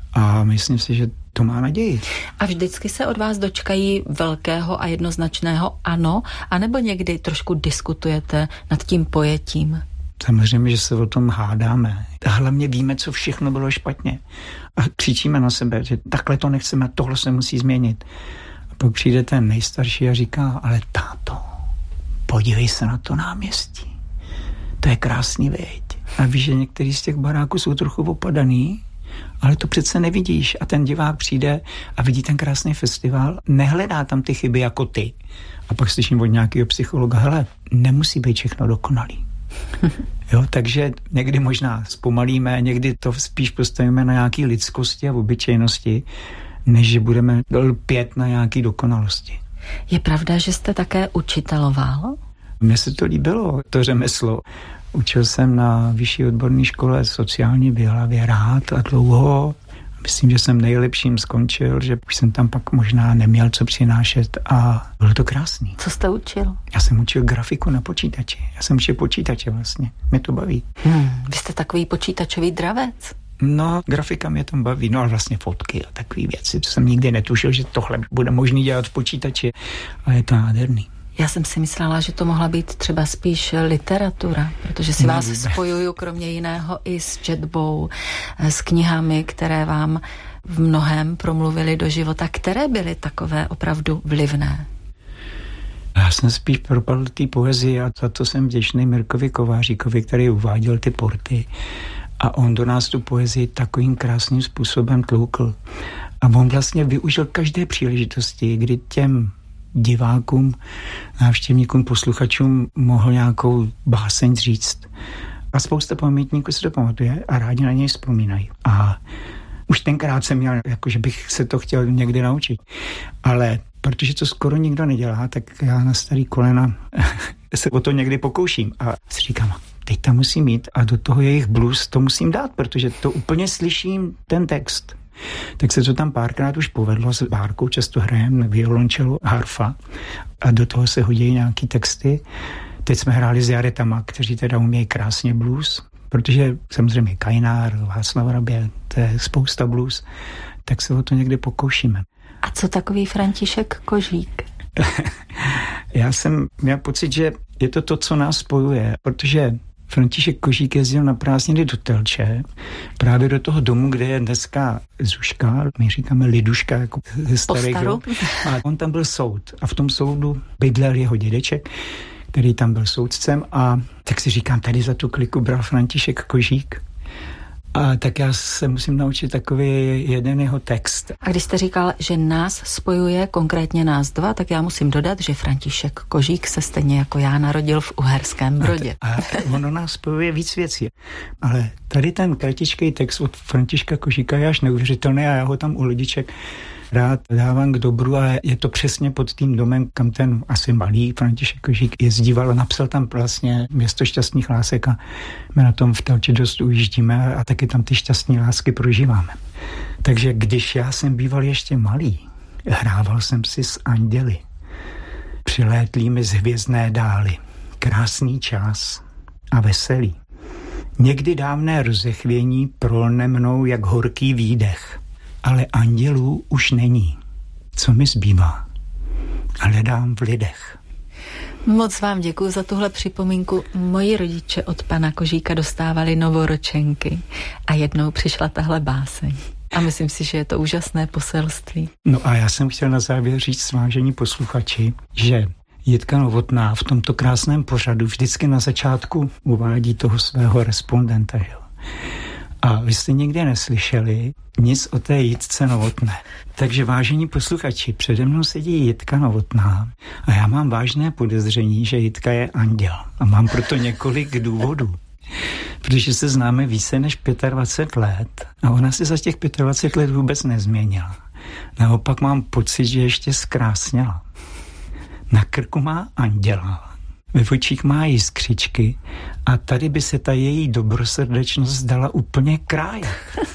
a myslím si, že to má naději. A vždycky se od vás dočkají velkého a jednoznačného ano, anebo někdy trošku diskutujete nad tím pojetím? Samozřejmě, že se o tom hádáme. A hlavně víme, co všechno bylo špatně. A křičíme na sebe, že takhle to nechceme, tohle se musí změnit. A pak přijde ten nejstarší a říká, ale táto, podívej se na to náměstí. To je krásný, viď. A víš, že některý z těch baráků jsou trochu opadaný, ale to přece nevidíš. A ten divák přijde a vidí ten krásný festival, nehledá tam ty chyby jako ty. A pak slyším od nějakého psychologa, hele, nemusí být všechno dokonalý. Jo, takže někdy možná zpomalíme, někdy to spíš postavíme na nějaký lidskosti a obyčejnosti, než že budeme lpět na nějaký dokonalosti. Je pravda, že jste také učiteloval? Mně se to líbilo, to řemeslo. Učil jsem na vyšší odborné škole sociální v Jihlavě rád a dlouho. Myslím, že jsem nejlepším skončil, že už jsem tam pak možná neměl co přinášet a bylo to krásný. Co jste učil? Já jsem učil grafiku na počítači. Já jsem učil počítače vlastně. Mě to baví. Vy jste takový počítačový dravec. No, grafika mě tam baví, no ale vlastně fotky a takové věci. To jsem nikdy netušil, že tohle bude možný dělat v počítači a je to nádherný. Já jsem si myslela, že to mohla být třeba spíš literatura, protože si vás spojuju kromě jiného i s četbou, s knihami, které vám v mnohém promluvily do života. Které byly takové opravdu vlivné? Já jsem spíš propadl té poezii a za to jsem vděčný Mirkovi Kováříkovi, který uváděl ty porty. A on do nás tu poezii takovým krásným způsobem tloukl. A on vlastně využil každé příležitosti, kdy těm divákům, návštěvníkům, posluchačům mohl nějakou báseň říct. A spousta pamětníků se to pamatuje a rádi na něj vzpomínají. A už tenkrát jsem měl, jako že bych se to chtěl někdy naučit. Ale protože to skoro nikdo nedělá, tak já na starý kolena se o to někdy pokouším. A si říkám, teď tam musím mít a do toho jejich blues to musím dát, protože to úplně slyším ten text. Tak se to tam párkrát už povedlo, s Bárkou často hrajem violončelo, harfa a do toho se hodí nějaký texty. Teď jsme hráli s Jaretama, kteří teda umějí krásně blues, protože samozřejmě Kajnár, Václav Rabě, to je spousta blues, tak se o to někdy pokoušíme. A co takový František Kožík? Já jsem měl pocit, že je to, co nás spojuje, protože František Kožík jezdil na prázdniny do Telče, právě do toho domu, kde je dneska Zuška, my říkáme Liduška, jako ze starého. A on tam byl soud a v tom soudu bydlel jeho dědeček, který tam byl soudcem a tak si říkám, tady za tu kliku bral František Kožík A tak já se musím naučit takový jeden jeho text. A když jste říkal, že nás spojuje, konkrétně nás dva, tak já musím dodat, že František Kožík se stejně jako já narodil v Uherském Brodě. A ono nás spojuje víc věcí. Ale tady ten kratičký text od Františka Kožíka je až neuvěřitelný a já ho tam u lidiček rád dávám k dobru a je to přesně pod tím domem, kam ten asi malý František Kožík jezdíval a napsal tam vlastně Město šťastných lásek a my na tom v Telči dost ujíždíme a taky tam ty šťastné lásky prožíváme. Takže když já jsem býval ještě malý, hrával jsem si s anděli, přilétlými z hvězdné dály, krásný čas a veselý. Někdy dávné rozechvění prolne mnou jak horký výdech, ale andělů už není. Co mi zbývá? Hledám v lidech. Moc vám děkuji za tuhle připomínku. Moji rodiče od pana Kožíka dostávali novoročenky a jednou přišla tahle báseň. A myslím si, že je to úžasné poselství. No a já jsem chtěl na závěr říct, vážení posluchači, že Jitka Novotná v tomto krásném pořadu vždycky na začátku uvádí toho svého respondenta. Jo. A vy jste nikdy neslyšeli nic o té Jitce Novotné. Takže vážení posluchači, přede mnou sedí Jitka Novotná a já mám vážné podezření, že Jitka je anděl. A mám proto několik důvodů. Protože se známe více než 25 let a ona se za těch 25 let vůbec nezměnila. Naopak mám pocit, že ještě zkrásněla. Na krku má anděla, ve očích má jiskřičky a tady by se ta její dobrosrdečnost dala úplně krájet.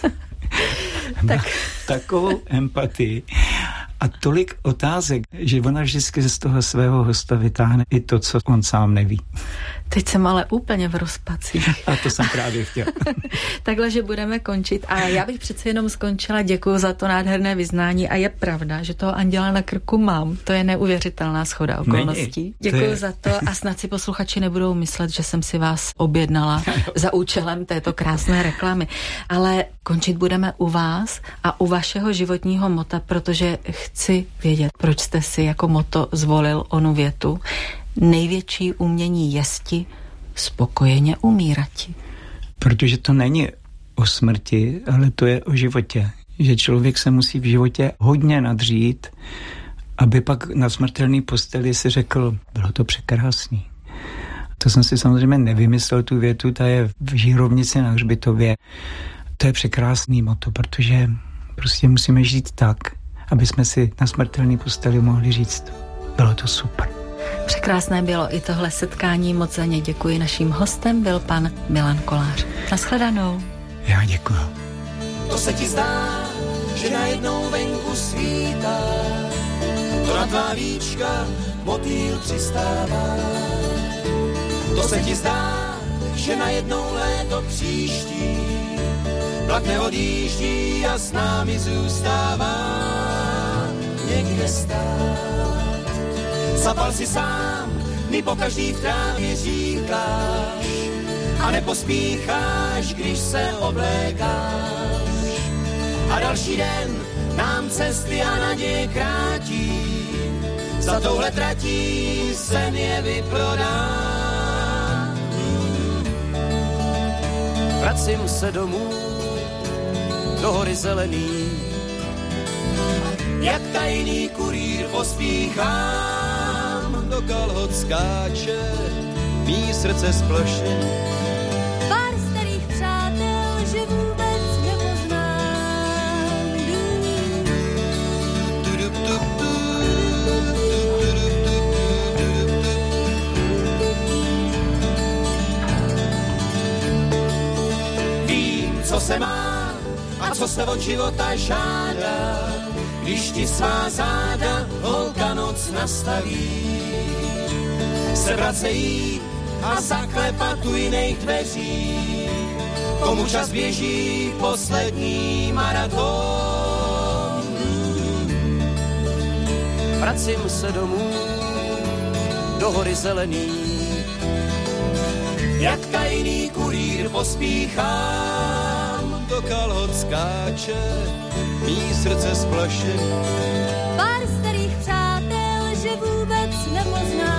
Tak. Takovou empatii a tolik otázek, že ona vždycky z toho svého hosta vytáhne i to, co on sám neví. Teď jsem ale úplně v rozpacích. A to jsem právě chtěl. Takhle, že budeme končit. A já bych přece jenom skončila. Děkuju za to nádherné vyznání. A je pravda, že toho anděla na krku mám. To je neuvěřitelná shoda okolností. Děkuju za to a snad si posluchači nebudou myslet, že jsem si vás objednala za účelem této krásné reklamy. Ale končit budeme u vás a u vašeho životního mota, protože chci vědět, proč jste si jako moto zvolil onu větu. Největší umění jesti, spokojeně umírati. Protože to není o smrti, ale to je o životě. Že člověk se musí v životě hodně nadřít, aby pak na smrtelný posteli si řekl, bylo to překrásný. To jsem si samozřejmě nevymyslel tu větu, ta je v Žírovnici na hřbitově. To je překrásný moto, protože prostě musíme žít tak, aby jsme si na smrtelný posteli mohli říct, bylo to super. Překrásné bylo i tohle setkání, moc za ně děkuji. Naším hostem byl pan Milan Kolář. Naschledanou. Já děkuji. To se ti zdá, že najednou venku svítá, to na tvá víčka motýl přistává. To se ti zdá, že najednou léto příští, vlak neodjíždí a s námi zůstává někde stát. Zapal si sám, mi pokaždý v trávě říkáš a nepospícháš, když se oblékáš. A další den nám cesty a naděje krátí, za touhle tratí sen je vyprodá. Vracím se domů, do hory zelený, jak tajný kurýr pospíchám. Do kalhot skáče, mý srdce splošně. Pár starých přátel, že vůbec nepoznám. Vím, co se má a co se od života žádá, když ti svá záda holka noc nastaví. Se vracejí a zaklepat u jiných dveří, komu čas běží poslední maraton. Vracím se domů, do hory zelený, jak tajný kurýr pospíchám. Do kalhot skáče, mý srdce splašený. Pár starých přátel, že vůbec nepoznám.